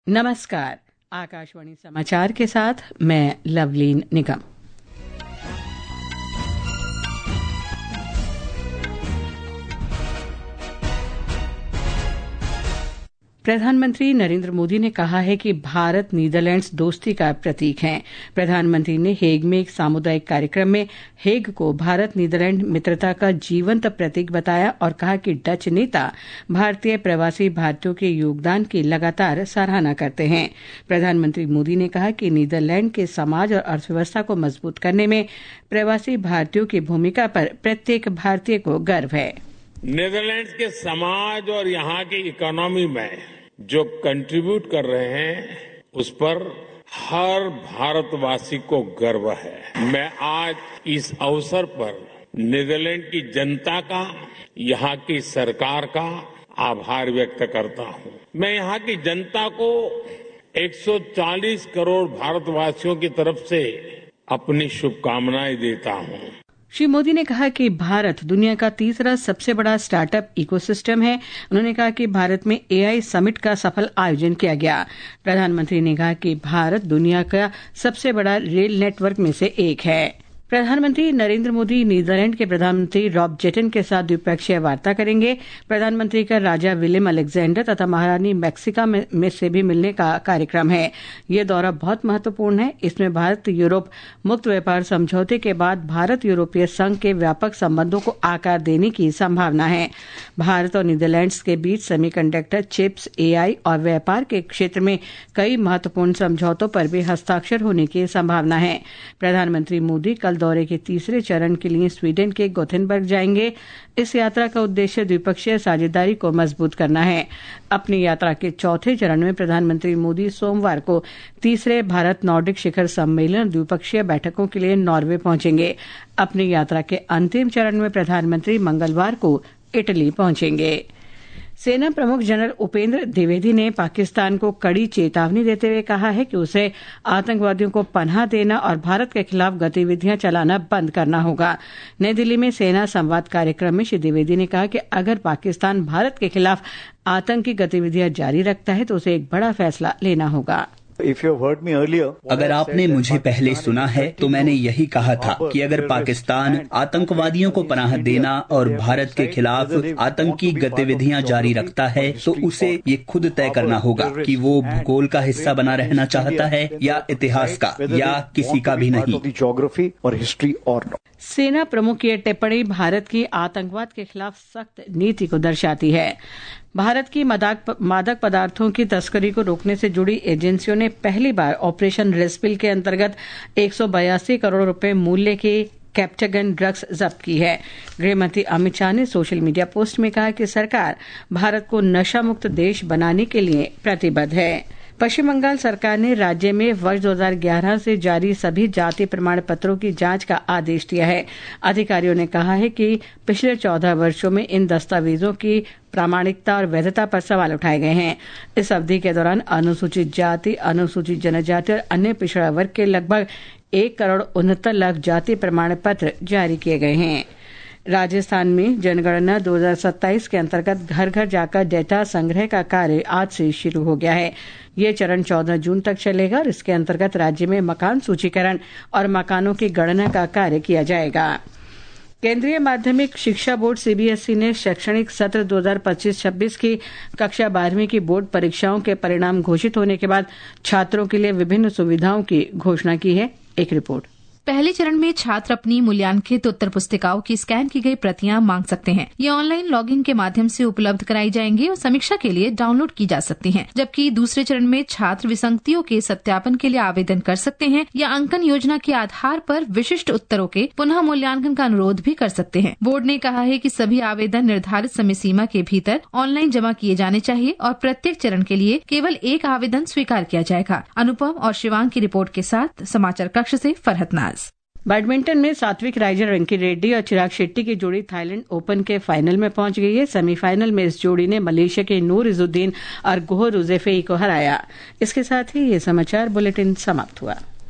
नमस्कार। आकाशवाणी समाचार के साथ मैं लवलीन निगम। प्रधानमंत्री नरेंद्र मोदी ने कहा है कि भारत नीदरलैंड्स दोस्ती का प्रतीक है। प्रधानमंत्री ने हेग में एक सामुदायिक कार्यक्रम में हेग को भारत नीदरलैंड मित्रता का जीवंत प्रतीक बताया और कहा कि डच नेता भारतीय प्रवासी भारतीयों के योगदान की लगातार सराहना करते हैं। प्रधानमंत्री मोदी ने कहा कि नीदरलैंड के समाज और अर्थव्यवस्था को मजबूत करने में प्रवासी भारतीयों की भूमिका पर प्रत्येक भारतीय को गर्व है। नीदरलैंड्स के समाज और यहाँ की इकोनॉमी में जो कंट्रीब्यूट कर रहे हैं उस पर हर भारतवासी को गर्व है। मैं आज इस अवसर पर नीदरलैंड की जनता का, यहाँ की सरकार का आभार व्यक्त करता हूँ। मैं यहाँ की जनता को 140 करोड़ भारतवासियों की तरफ से अपनी शुभकामनाएं देता हूँ। श्री मोदी ने कहा कि भारत दुनिया का तीसरा सबसे बड़ा स्टार्टअप इकोसिस्टम है। उन्होंने कहा कि भारत में एआई समिट का सफल आयोजन किया गया। प्रधानमंत्री ने कहा कि भारत दुनिया का सबसे बड़ा रेल नेटवर्क में से एक है। प्रधानमंत्री नरेंद्र मोदी नीदरलैंड के प्रधानमंत्री रॉब जेटन के साथ द्विपक्षीय वार्ता करेंगे। प्रधानमंत्री का राजा विलियम अलेक्जेंडर तथा महारानी मैक्सिका में से भी मिलने का कार्यक्रम है। ये दौरा बहुत महत्वपूर्ण है। इसमें भारत यूरोप मुक्त व्यापार समझौते के बाद भारत यूरोपीय संघ के व्यापक संबंधों को आकार देने की संभावना है। भारत और नीदरलैंड्स के बीच सेमीकंडक्टर, चिप्स, एआई और व्यापार के क्षेत्र में कई महत्वपूर्ण समझौतों पर भी हस्ताक्षर होने की संभावना है। प्रधानमंत्री मोदी कल दौरे के तीसरे चरण के लिए स्वीडन के गोथेनबर्ग जाएंगे। इस यात्रा का उद्देश्य द्विपक्षीय साझेदारी को मजबूत करना है। अपनी यात्रा के चौथे चरण में प्रधानमंत्री मोदी सोमवार को तीसरे भारत नॉर्डिक शिखर सम्मेलन द्विपक्षीय बैठकों के लिए नॉर्वे पहुंचेंगे। अपनी यात्रा के अंतिम चरण में प्रधानमंत्री मंगलवार को इटली पहुंचेंगे। सेना प्रमुख जनरल उपेंद्र द्विवेदी ने पाकिस्तान को कड़ी चेतावनी देते हुए कहा है कि उसे आतंकवादियों को पनाह देना और भारत के खिलाफ गतिविधियां चलाना बंद करना होगा। नई दिल्ली में सेना संवाद कार्यक्रम में श्री द्विवेदी ने कहा कि अगर पाकिस्तान भारत के खिलाफ आतंकी गतिविधियां जारी रखता है तो उसे एक बड़ा फैसला लेना होगा। अगर आपने मुझे पहले सुना है तो मैंने यही कहा था कि अगर पाकिस्तान आतंकवादियों को पनाह देना और भारत के खिलाफ आतंकी गतिविधियां जारी रखता है तो उसे ये खुद तय करना होगा कि वो भूगोल का हिस्सा बना रहना चाहता है या इतिहास का या किसी का भी नहीं। सेना प्रमुख की टिप्पणी भारत की आतंकवाद के खिलाफ सख्त नीति को दर्शाती है। भारत की मादक पदार्थों की तस्करी को रोकने से जुड़ी एजेंसियों ने पहली बार ऑपरेशन रेस्पिल के अंतर्गत 182 करोड़ रुपए मूल्य की कैप्टागन ड्रग्स जब्त की है। गृहमंत्री अमित शाह ने सोशल मीडिया पोस्ट में कहा कि सरकार भारत को नशा मुक्त देश बनाने के लिए प्रतिबद्ध है। पश्चिम बंगाल सरकार ने राज्य में वर्ष 2011 से जारी सभी जाति प्रमाण पत्रों की जांच का आदेश दिया है। अधिकारियों ने कहा है कि पिछले 14 वर्षों में इन दस्तावेजों की प्रामाणिकता और वैधता पर सवाल उठाए गए हैं। इस अवधि के दौरान अनुसूचित जाति, अनुसूचित जनजाति और अन्य पिछड़ा वर्ग के लगभग 1,69,00,000 जाति प्रमाण पत्र जारी किए गए हैं। राजस्थान में जनगणना 2027 के अंतर्गत घर घर जाकर डेटा संग्रह का कार्य आज से शुरू हो गया है। ये चरण 14 जून तक चलेगा और इसके अंतर्गत राज्य में मकान सूचीकरण और मकानों की गणना का कार्य किया जाएगा। केंद्रीय माध्यमिक शिक्षा बोर्ड सीबीएसई ने शैक्षणिक सत्र 2025-26 की कक्षा 12वीं की बोर्ड परीक्षाओं के परिणाम घोषित होने के बाद छात्रों के लिए विभिन्न सुविधाओं की घोषणा की है। एक रिपोर्ट। पहले चरण में छात्र अपनी मूल्यांकित उत्तर पुस्तिकाओं की स्कैन की गई प्रतियां मांग सकते हैं। ये ऑनलाइन लॉगिंग के माध्यम से उपलब्ध कराई जाएंगी और समीक्षा के लिए डाउनलोड की जा सकती हैं। जबकि दूसरे चरण में छात्र विसंगतियों के सत्यापन के लिए आवेदन कर सकते हैं या अंकन योजना के आधार पर विशिष्ट उत्तरों के पुनः मूल्यांकन का अनुरोध भी कर सकते हैं। बोर्ड ने कहा है कि सभी आवेदन निर्धारित समय सीमा के भीतर ऑनलाइन जमा किए जाने चाहिए और प्रत्येक चरण के लिए केवल एक आवेदन स्वीकार किया जाएगा। अनुपम और शिवांग की रिपोर्ट के साथ समाचार कक्ष से फरहत नाज। बैडमिंटन में सात्विक राइजर रंकी रेड्डी और चिराग शेट्टी की जोड़ी थाईलैंड ओपन के फाइनल में पहुंच गई है। सेमीफाइनल में इस जोड़ी ने मलेशिया के नूर इजुद्दीन और गोह रुजेफेई को हराया। इसके साथ ही ये समाचार बुलेटिन समाप्त हुआ।